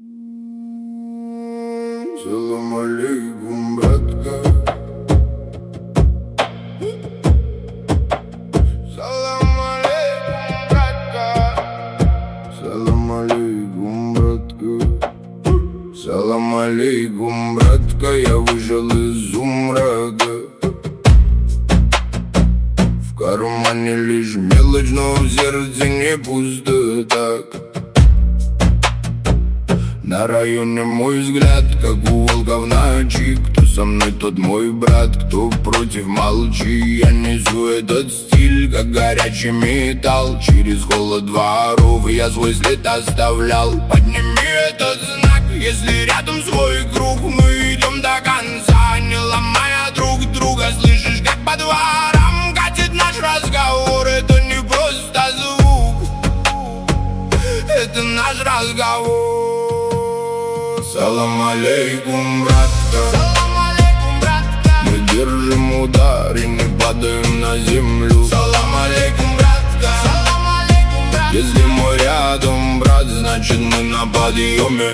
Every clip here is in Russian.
Салам алейкум, братка. Салам алейкум, братка. Салам алейкум, братка. Салам алейкум, братка. Я вышел из умрака. В кармане лишь мелочь, но в сердце не пусто так. На районе мой взгляд, как у волка в ночи. Кто со мной, тот мой брат, кто против, молчи. Я несу этот стиль, как горячий металл. Через холод дворов я свой след оставлял. Подними этот знак, если рядом свой круг. Мы идем до конца, не ломая друг друга. Слышишь, как по дворам катит наш разговор. Это не просто звук, это наш разговор. Салам алейкум, братка. Салам алейкум, братка. Мы держим удар и не падаем на землю. Салам алейкум, братка. Салам алейкум, братка. Если мы рядом, брат, значит мы на подъеме.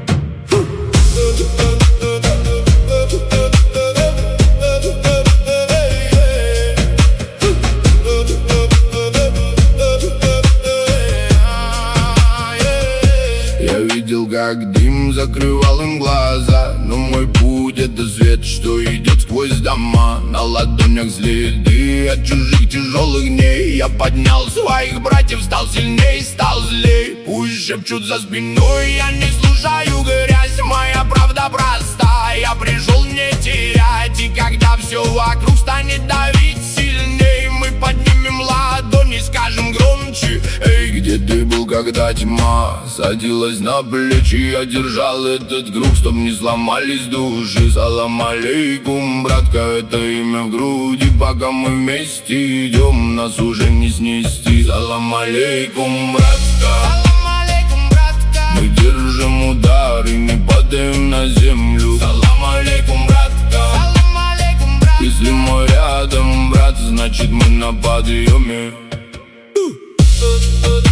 Я видел, как дым закрывал им глаза, но мой путь — это свет, что идет сквозь дома. На ладонях следы от чужих тяжелых дней. Я поднял своих братьев, стал сильней, стал злей. Пусть шепчут за спиной, я не слушаю грязь. Моя правда проста, я пришел не терять. И когда все вокруг станет давить сильней, мы поднимем ладони, скажем громче: эй, где ты был, когда тьма садилась на плечи? Я держал этот круг, чтоб не сломались души. Салам алейкум, братка, это имя в груди. Пока мы вместе идем, нас уже не снести. Салам алейкум, братка. Салам алейкум, братка. Мы держим удар и не падаем на землю. Салам алейкум, братка. Салам алейкум, братка. Если мы рядом, брат, значит мы на подъеме.